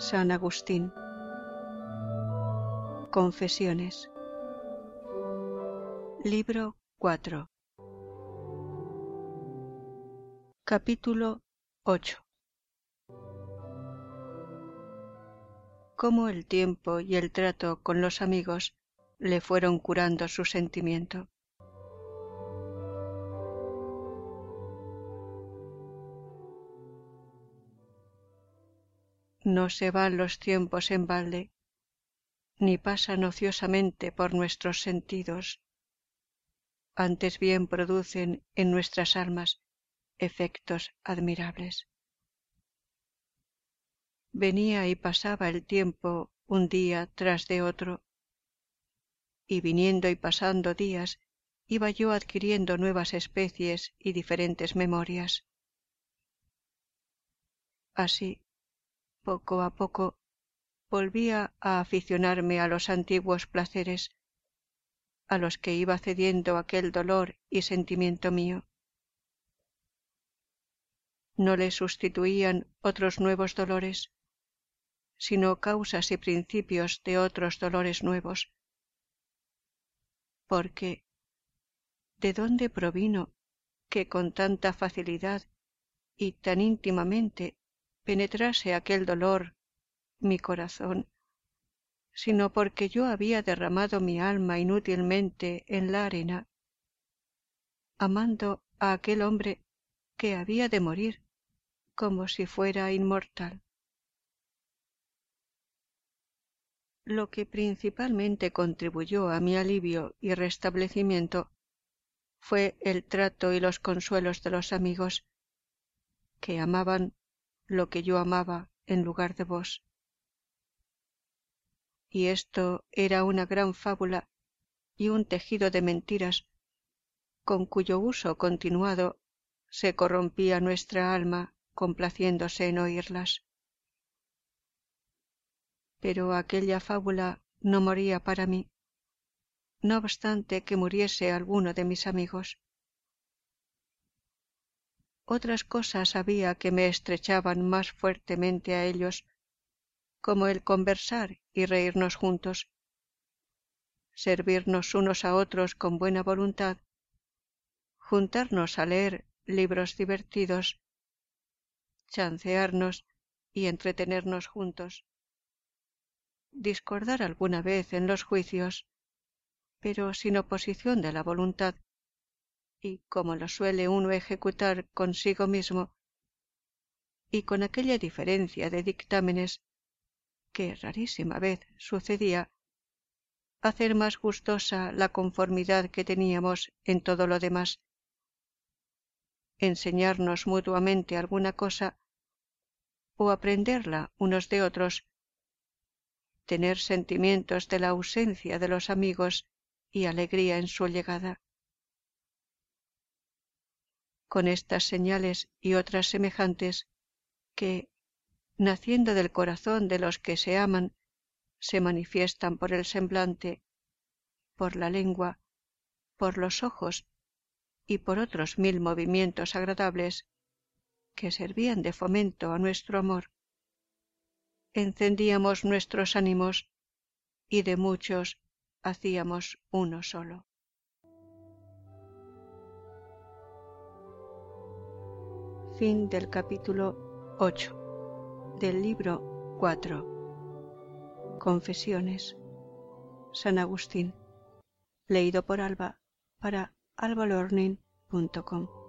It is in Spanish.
San Agustín. Confesiones. Libro 4. Capítulo 8. Cómo el tiempo y el trato con los amigos le fueron curando su sentimiento. No se van los tiempos en balde, ni pasan ociosamente por nuestros sentidos, antes bien producen en nuestras almas efectos admirables. Venía y pasaba el tiempo un día tras de otro, y viniendo y pasando días, iba yo adquiriendo nuevas especies y diferentes memorias. Así, poco a poco, volvía a aficionarme a los antiguos placeres, a los que iba cediendo aquel dolor y sentimiento mío. No le sustituían otros nuevos dolores, sino causas y principios de otros dolores nuevos. Porque, ¿de dónde provino que con tanta facilidad y tan íntimamente penetrase aquel dolor mi corazón, sino porque yo había derramado mi alma inútilmente en la arena, amando a aquel hombre que había de morir como si fuera inmortal? Lo que principalmente contribuyó a mi alivio y restablecimiento fue el trato y los consuelos de los amigos, que amaban lo que yo amaba en lugar de vos. Y esto era una gran fábula y un tejido de mentiras, con cuyo uso continuado se corrompía nuestra alma complaciéndose en oírlas. Pero aquella fábula no moría para mí, no obstante que muriese alguno de mis amigos. Otras cosas había que me estrechaban más fuertemente a ellos, como el conversar y reírnos juntos, servirnos unos a otros con buena voluntad, juntarnos a leer libros divertidos, chancearnos y entretenernos juntos, discordar alguna vez en los juicios, pero sin oposición de la voluntad, y como lo suele uno ejecutar consigo mismo, y con aquella diferencia de dictámenes que rarísima vez sucedía, hacer más gustosa la conformidad que teníamos en todo lo demás, enseñarnos mutuamente alguna cosa, o aprenderla unos de otros, tener sentimientos de la ausencia de los amigos y alegría en su llegada. Con estas señales y otras semejantes, que, naciendo del corazón de los que se aman, se manifiestan por el semblante, por la lengua, por los ojos y por otros 1000 movimientos agradables que servían de fomento a nuestro amor, encendíamos nuestros ánimos y de muchos hacíamos uno solo. Fin del capítulo 8 del libro 4. Confesiones. San Agustín. Leído por Alba para albalearning.com.